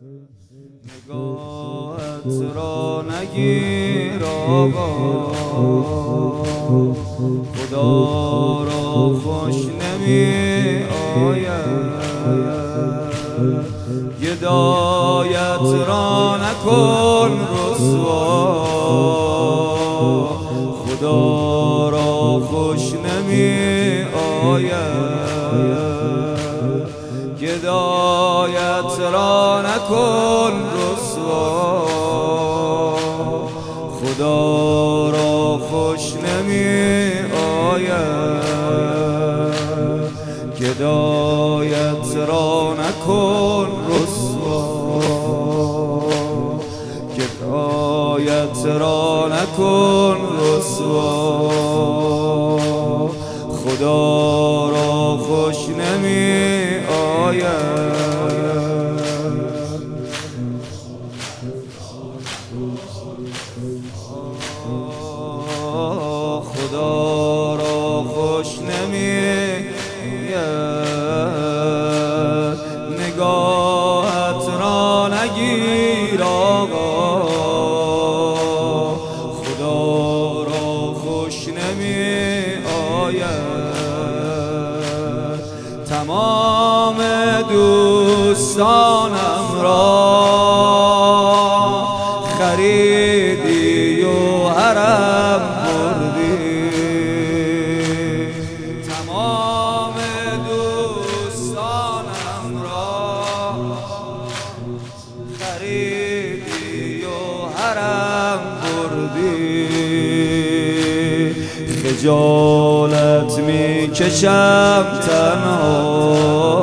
نگاهت را نگیر آقا، خدا را خوش نمی آید. گدایت را نکن رسوا، خدا را خوش نمی آید. گدایت را نکن رسوا، خدا را خوش نمی آید. گدایت را نکن رسوا، گدایت را نکن رسوا، خدا را خوش نمی آید. خدا را خوش نمی آید. نگاهت را نگیر آقا، خدا را خوش نمی آید. تمام دوستانم را خریدی و حرم بردی، تمام دوستانم را خریدی و حرم بردی. خجالت می کشم تنها،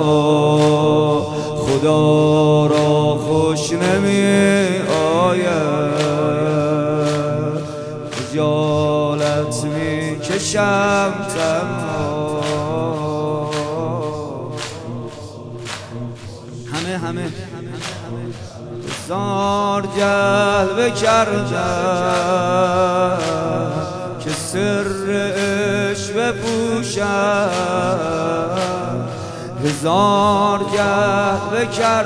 خدا را خوش نمی آید. خجالت می کشم تنها. همه زار جلوه کردن که سرش بپوشم. هزار جلوه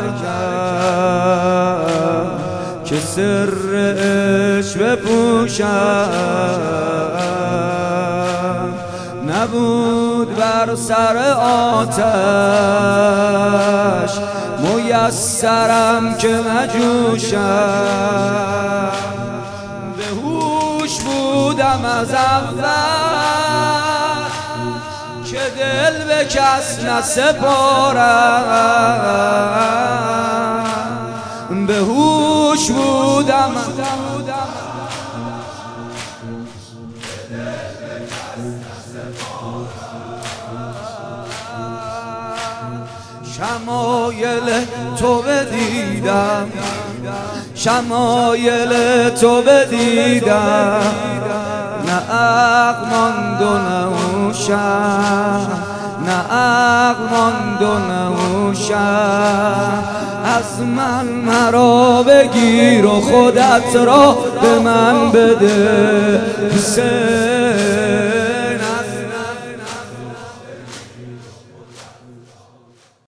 کردن که سرش بپوشم. نبود بر سر آتش میسرم که نجوشم. به هوش بودم از اول که دل به کس نسپارم. به هوش بودم شمایل تو بدیدم، شمایل تو بدیدم. نه عقل ماند و نه هوشم، نه عقل ماند و نه هوشم. از من مرا بگیر و خودت را به من بده.